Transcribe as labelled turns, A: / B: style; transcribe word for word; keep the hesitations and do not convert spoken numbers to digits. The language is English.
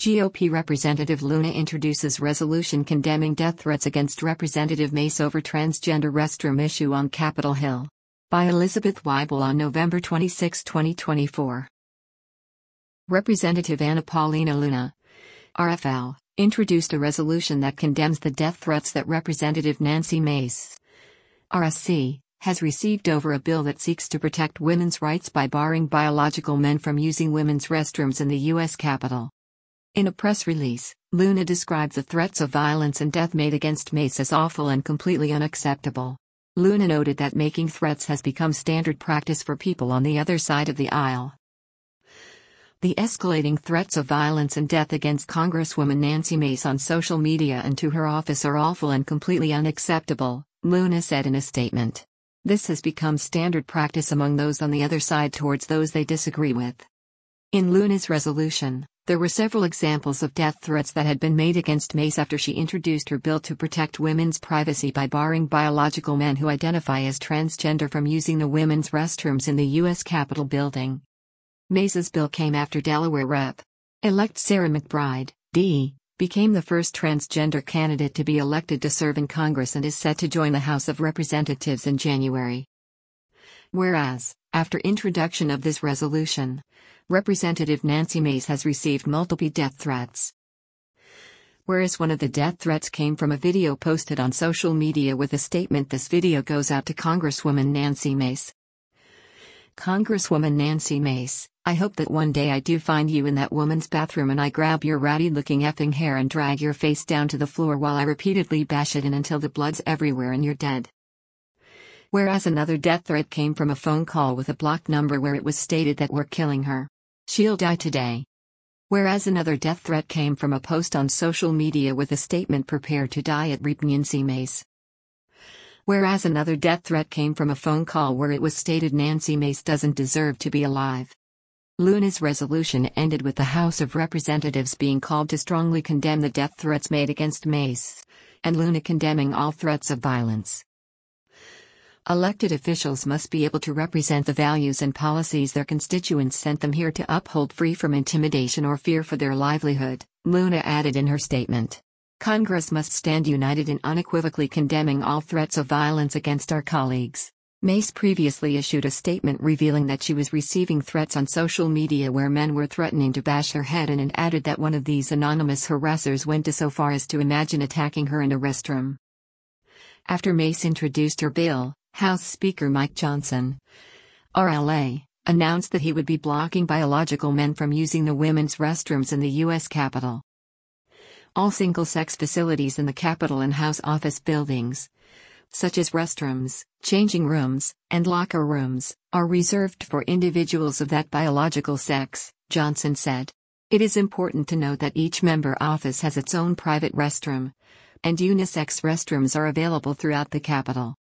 A: G O P Representative Luna introduces resolution condemning death threats against Representative Mace over transgender restroom issue on Capitol Hill. By Elizabeth Weibel on November twenty-sixth, twenty twenty-four. Representative Anna Paulina Luna, R F L, introduced a resolution that condemns the death threats that Representative Nancy Mace, R S C, has received over a bill that seeks to protect women's rights by barring biological men from using women's restrooms in the U S Capitol. In a press release, Luna described the threats of violence and death made against Mace as awful and completely unacceptable. Luna noted that making threats has become standard practice for people on the other side of the aisle. The escalating threats of violence and death against Congresswoman Nancy Mace on social media and to her office are awful and completely unacceptable, Luna said in a statement. This has become standard practice among those on the other side towards those they disagree with. In Luna's resolution, there were several examples of death threats that had been made against Mace after she introduced her bill to protect women's privacy by barring biological men who identify as transgender from using the women's restrooms in the U S Capitol building. Mace's bill came after Delaware Rep.-elect Sarah McBride, D, became the first transgender candidate to be elected to serve in Congress and is set to join the House of Representatives in January. Whereas, after introduction of this resolution, Representative Nancy Mace has received multiple death threats. Whereas one of the death threats came from a video posted on social media with a statement, "This video goes out to Congresswoman Nancy Mace. Congresswoman Nancy Mace, I hope that one day I do find you in that woman's bathroom and I grab your ratty-looking effing hair and drag your face down to the floor while I repeatedly bash it in until the blood's everywhere and you're dead." Whereas another death threat came from a phone call with a blocked number where it was stated that "we're killing her. She'll die today." Whereas another death threat came from a post on social media with a statement, "Prepare to die at Rep Nancy Mace." Whereas another death threat came from a phone call where it was stated Nancy Mace doesn't deserve to be alive. Luna's resolution ended with the House of Representatives being called to strongly condemn the death threats made against Mace, and Luna condemning all threats of violence. Elected officials must be able to represent the values and policies their constituents sent them here to uphold, free from intimidation or fear for their livelihood, Luna added in her statement. Congress must stand united in unequivocally condemning all threats of violence against our colleagues. Mace previously issued a statement revealing that she was receiving threats on social media where men were threatening to bash her head in, and added that one of these anonymous harassers went to so far as to imagine attacking her in a restroom. After Mace introduced her bill, House Speaker Mike Johnson, R L A, announced that he would be blocking biological men from using the women's restrooms in the U S Capitol. All single-sex facilities in the Capitol and House office buildings, such as restrooms, changing rooms, and locker rooms, are reserved for individuals of that biological sex, Johnson said. It is important to note that each member office has its own private restroom, and unisex restrooms are available throughout the Capitol.